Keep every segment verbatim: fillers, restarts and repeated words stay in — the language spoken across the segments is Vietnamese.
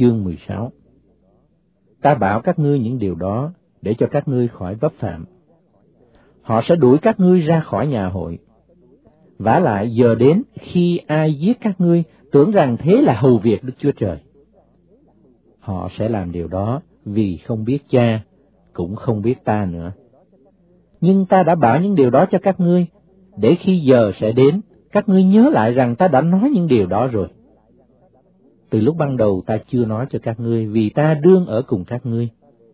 chương mười sáu. Ta bảo các ngươi những điều đó để cho các ngươi khỏi vấp phạm. Họ sẽ đuổi các ngươi ra khỏi nhà hội. Vả lại giờ đến khi ai giết các ngươi tưởng rằng thế là hầu việc Đức Chúa Trời. Họ sẽ làm điều đó vì không biết Cha, cũng không biết ta nữa. Nhưng ta đã bảo những điều đó cho các ngươi, để khi giờ sẽ đến, các ngươi nhớ lại rằng ta đã nói những điều đó rồi. Từ lúc ban đầu ta chưa nói cho các ngươi, vì ta đương ở cùng các ngươi.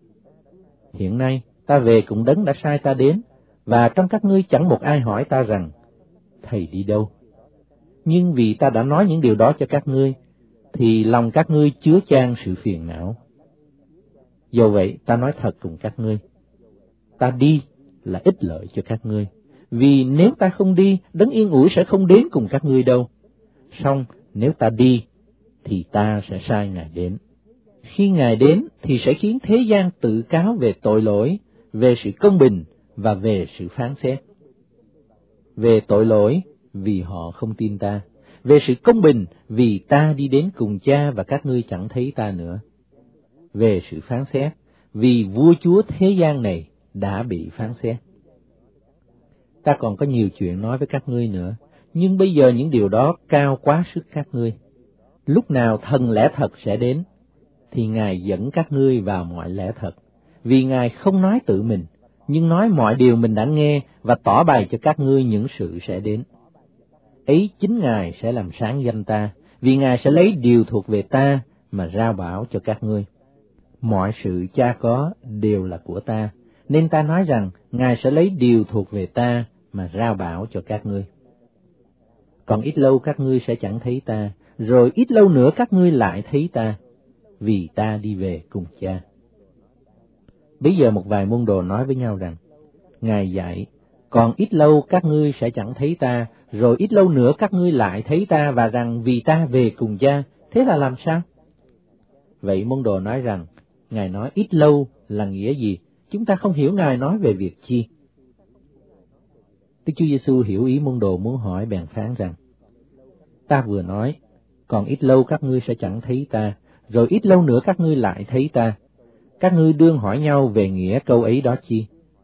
Hiện nay, ta về cùng Đấng đã sai ta đến, và trong các ngươi chẳng một ai hỏi ta rằng, Thầy đi đâu? Nhưng vì ta đã nói những điều đó cho các ngươi, thì lòng các ngươi chứa chan sự phiền não. Do vậy, ta nói thật cùng các ngươi, ta đi là ích lợi cho các ngươi, vì nếu ta không đi, Đấng yên ủi sẽ không đến cùng các ngươi đâu. Song nếu ta đi, thì ta sẽ sai Ngài đến. Khi Ngài đến, thì sẽ khiến thế gian tự cáo về tội lỗi, về sự công bình và về sự phán xét. Về tội lỗi, vì họ không tin ta. Về sự công bình, vì ta đi đến cùng Cha và các ngươi chẳng thấy ta nữa. Về sự phán xét, vì vua chúa thế gian này đã bị phán xét. Ta còn có nhiều chuyện nói với các ngươi nữa, nhưng bây giờ những điều đó cao quá sức các ngươi. Lúc nào thần lẽ thật sẽ đến, thì Ngài dẫn các ngươi vào mọi lẽ thật, vì Ngài không nói tự mình, nhưng nói mọi điều mình đã nghe và tỏ bày cho các ngươi những sự sẽ đến. Ấy chính Ngài sẽ làm sáng danh ta, vì Ngài sẽ lấy điều thuộc về ta mà rao bảo cho các ngươi. Mọi sự Cha có đều là của ta, nên ta nói rằng Ngài sẽ lấy điều thuộc về ta mà rao bảo cho các ngươi. Còn ít lâu các ngươi sẽ chẳng thấy ta, rồi ít lâu nữa các ngươi lại thấy ta, vì ta đi về cùng Cha. Bây giờ một vài môn đồ nói với nhau rằng, Ngài dạy, còn ít lâu các ngươi sẽ chẳng thấy ta, rồi ít lâu nữa các ngươi lại thấy ta, và rằng vì ta về cùng Cha, thế là làm sao? Vậy môn đồ nói rằng, Ngài nói ít lâu là nghĩa gì? Chúng ta không hiểu Ngài nói về việc chi. Đức Chúa Giêsu hiểu ý môn đồ muốn hỏi, bèn phán rằng, ta vừa nói, còn ít lâu các ngươi sẽ chẳng thấy ta, rồi ít lâu nữa các ngươi lại thấy ta. Các ngươi đương hỏi nhau về nghĩa câu ấy đó chi?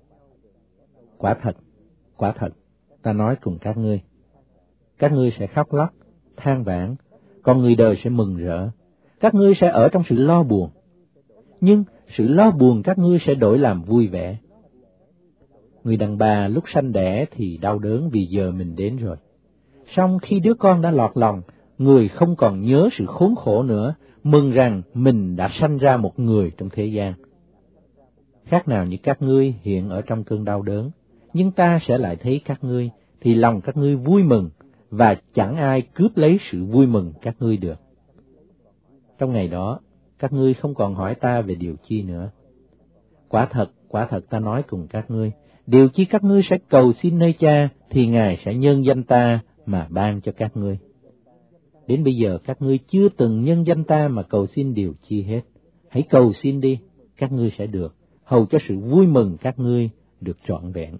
Quả thật, quả thật, ta nói cùng các ngươi, các ngươi sẽ khóc lóc, than vãn, còn người đời sẽ mừng rỡ. Các ngươi sẽ ở trong sự lo buồn, nhưng sự lo buồn các ngươi sẽ đổi làm vui vẻ. Người đàn bà lúc sanh đẻ thì đau đớn vì giờ mình đến rồi. Song khi đứa con đã lọt lòng, người không còn nhớ sự khốn khổ nữa, mừng rằng mình đã sanh ra một người trong thế gian. Khác nào như các ngươi hiện ở trong cơn đau đớn, nhưng ta sẽ lại thấy các ngươi, thì lòng các ngươi vui mừng, và chẳng ai cướp lấy sự vui mừng các ngươi được. Trong ngày đó, các ngươi không còn hỏi ta về điều chi nữa. Quả thật, quả thật ta nói cùng các ngươi, điều chi các ngươi sẽ cầu xin nơi Cha, thì Ngài sẽ nhân danh ta mà ban cho các ngươi. Đến bây giờ các ngươi chưa từng nhân danh ta mà cầu xin điều chi hết. Hãy cầu xin đi, các ngươi sẽ được, hầu cho sự vui mừng các ngươi được trọn vẹn.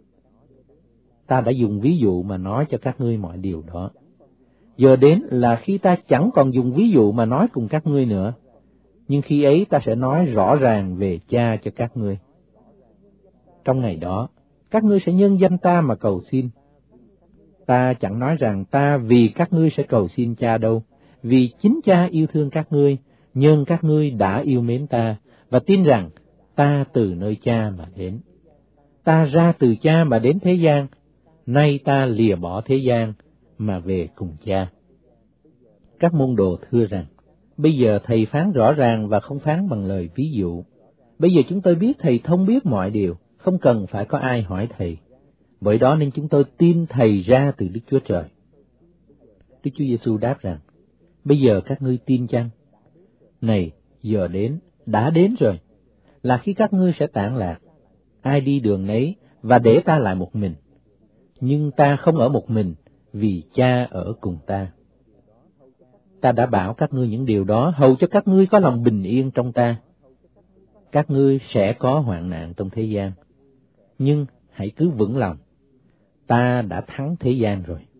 Ta đã dùng ví dụ mà nói cho các ngươi mọi điều đó. Giờ đến là khi ta chẳng còn dùng ví dụ mà nói cùng các ngươi nữa, nhưng khi ấy ta sẽ nói rõ ràng về Cha cho các ngươi. Trong ngày đó, các ngươi sẽ nhân danh ta mà cầu xin. Ta chẳng nói rằng ta vì các ngươi sẽ cầu xin Cha đâu, vì chính Cha yêu thương các ngươi, nhân các ngươi đã yêu mến ta, và tin rằng ta từ nơi Cha mà đến. Ta ra từ Cha mà đến thế gian, nay ta lìa bỏ thế gian mà về cùng Cha. Các môn đồ thưa rằng, bây giờ Thầy phán rõ ràng và không phán bằng lời ví dụ. Bây giờ chúng tôi biết Thầy thông biết mọi điều, không cần phải có ai hỏi Thầy. Bởi đó nên chúng tôi tin Thầy ra từ Đức Chúa Trời. Đức Chúa Giêsu đáp rằng, bây giờ các ngươi tin chăng? Này, giờ đến, đã đến rồi, là khi các ngươi sẽ tản lạc, ai đi đường nấy, và để ta lại một mình. Nhưng ta không ở một mình, vì Cha ở cùng ta. Ta đã bảo các ngươi những điều đó, hầu cho các ngươi có lòng bình yên trong ta. Các ngươi sẽ có hoạn nạn trong thế gian, nhưng hãy cứ vững lòng, ta đã thắng thế gian rồi.